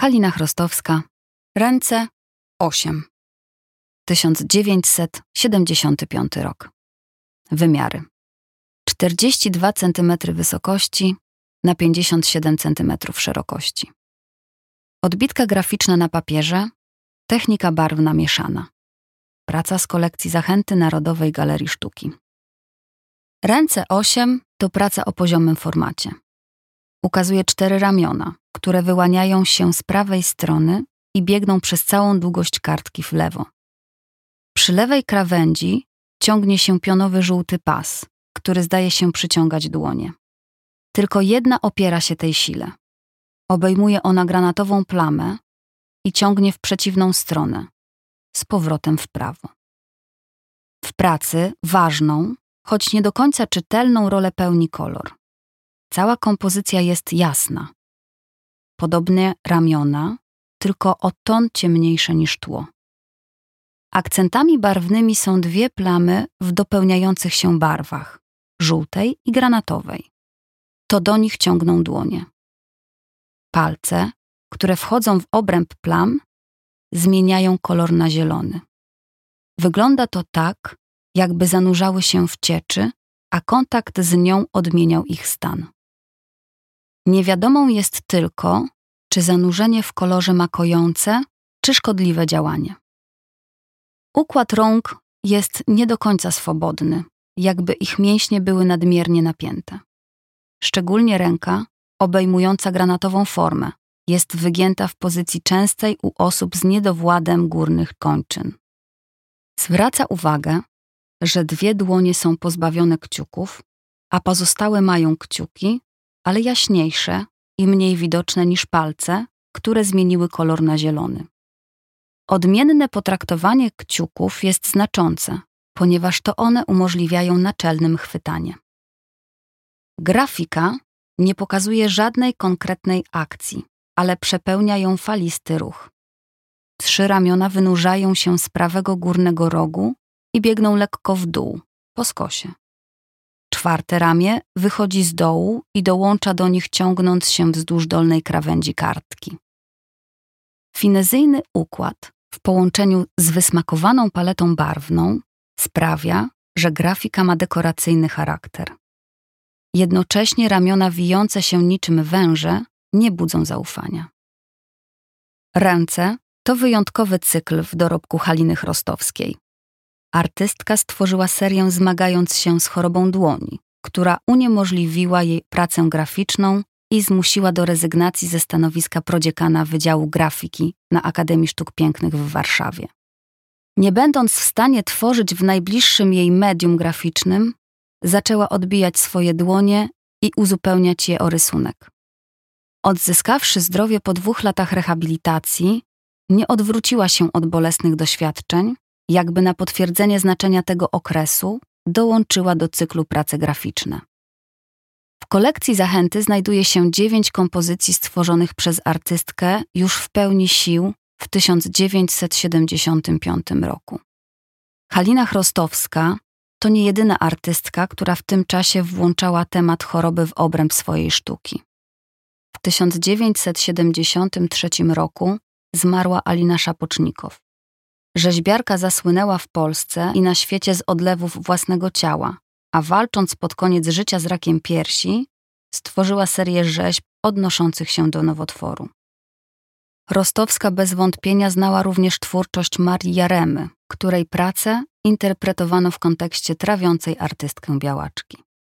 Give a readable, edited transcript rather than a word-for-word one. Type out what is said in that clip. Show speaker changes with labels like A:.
A: Halina Chrostowska. Ręce 8. 1975 rok. Wymiary: 42 cm wysokości na 57 cm szerokości. Odbitka graficzna na papierze. Technika barwna mieszana. Praca z kolekcji Zachęty Narodowej Galerii Sztuki. Ręce 8 to praca o poziomym formacie. Ukazuje 4 ramiona, które wyłaniają się z prawej strony i biegną przez całą długość kartki w lewo. Przy lewej krawędzi ciągnie się pionowy żółty pas, który zdaje się przyciągać dłonie. Tylko jedna opiera się tej sile. Obejmuje ona granatową plamę i ciągnie w przeciwną stronę, z powrotem w prawo. W pracy ważną, choć nie do końca czytelną rolę pełni kolor. Cała kompozycja jest jasna. Podobnie ramiona, tylko o ton ciemniejsze niż tło. Akcentami barwnymi są 2 plamy w dopełniających się barwach, żółtej i granatowej. To do nich ciągną dłonie. Palce, które wchodzą w obręb plam, zmieniają kolor na zielony. Wygląda to tak, jakby zanurzały się w cieczy, a kontakt z nią odmieniał ich stan. Niewiadomą jest tylko, czy zanurzenie w kolorze ma kojące, czy szkodliwe działanie. Układ rąk jest nie do końca swobodny, jakby ich mięśnie były nadmiernie napięte. Szczególnie ręka, obejmująca granatową formę, jest wygięta w pozycji częstej u osób z niedowładem górnych kończyn. Zwraca uwagę, że 2 dłonie są pozbawione kciuków, a pozostałe mają kciuki, ale jaśniejsze i mniej widoczne niż palce, które zmieniły kolor na zielony. Odmienne potraktowanie kciuków jest znaczące, ponieważ to one umożliwiają naczelnym chwytanie. Grafika nie pokazuje żadnej konkretnej akcji, ale przepełnia ją falisty ruch. 3 ramiona wynurzają się z prawego górnego rogu i biegną lekko w dół, po skosie. 4. ramię wychodzi z dołu i dołącza do nich, ciągnąc się wzdłuż dolnej krawędzi kartki. Finezyjny układ w połączeniu z wysmakowaną paletą barwną sprawia, że grafika ma dekoracyjny charakter. Jednocześnie ramiona wijące się niczym węże nie budzą zaufania. Ręce to wyjątkowy cykl w dorobku Haliny Chrostowskiej. Artystka stworzyła serię zmagając się z chorobą dłoni, która uniemożliwiła jej pracę graficzną i zmusiła do rezygnacji ze stanowiska prodziekana Wydziału Grafiki na Akademii Sztuk Pięknych w Warszawie. Nie będąc w stanie tworzyć w najbliższym jej medium graficznym, zaczęła odbijać swoje dłonie i uzupełniać je o rysunek. Odzyskawszy zdrowie po 2 latach rehabilitacji, nie odwróciła się od bolesnych doświadczeń, jakby na potwierdzenie znaczenia tego okresu dołączyła do cyklu prace graficzne. W kolekcji Zachęty znajduje się 9 kompozycji stworzonych przez artystkę już w pełni sił w 1975 roku. Halina Chrostowska to nie jedyna artystka, która w tym czasie włączała temat choroby w obręb swojej sztuki. W 1973 roku zmarła Alina Szapocznikow. Rzeźbiarka zasłynęła w Polsce i na świecie z odlewów własnego ciała, a walcząc pod koniec życia z rakiem piersi, stworzyła serię rzeźb odnoszących się do nowotworu. Chrostowska bez wątpienia znała również twórczość Marii Jaremy, której pracę interpretowano w kontekście trawiącej artystkę białaczki.